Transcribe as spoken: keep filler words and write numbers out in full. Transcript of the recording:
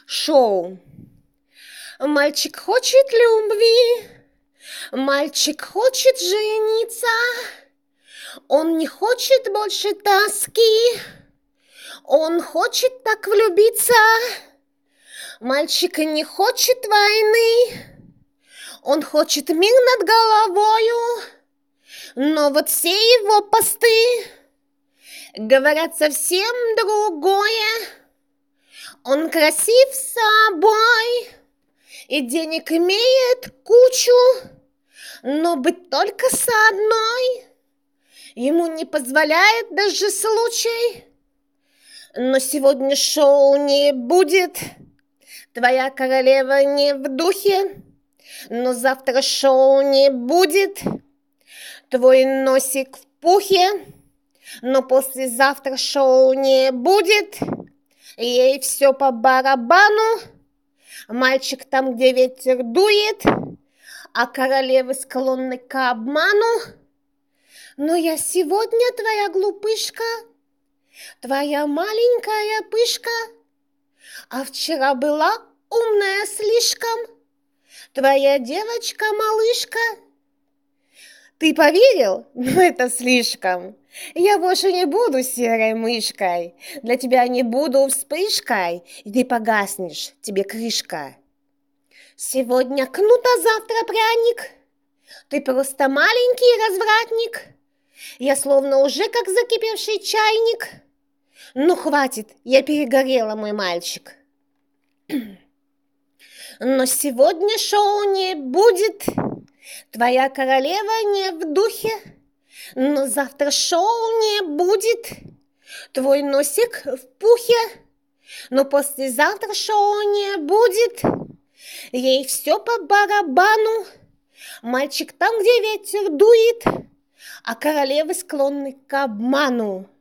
Шоу. Мальчик хочет любви, мальчик хочет жениться, он не хочет больше тоски, он хочет так влюбиться. Мальчик не хочет войны, он хочет мир над головою, но вот все его посты говорят совсем другое. Он красив собой и денег имеет кучу, но быть только с одной ему не позволяет даже случай. Но сегодня шоу не будет, твоя королева не в духе, но завтра шоу не будет, твой носик в пухе, но послезавтра шоу не будет. Ей все по барабану, мальчик там, где ветер дует, а королевы склонны к обману. Но я сегодня твоя глупышка, твоя маленькая пышка, а вчера была умная слишком, твоя девочка-малышка. Ты поверил? Ну это слишком. Я больше не буду серой мышкой, для тебя не буду вспышкой, и ты погаснешь, тебе крышка. Сегодня кнут, а завтра пряник, ты просто маленький развратник, я словно уже как закипевший чайник. Ну хватит, я перегорела, мой мальчик. Но сегодня шоу не будет, твоя королева не в духе, но завтра шоу не будет, твой носик в пухе, но послезавтра шоу не будет. Ей все по барабану, мальчик там, где ветер дует, а королевы склонны к обману.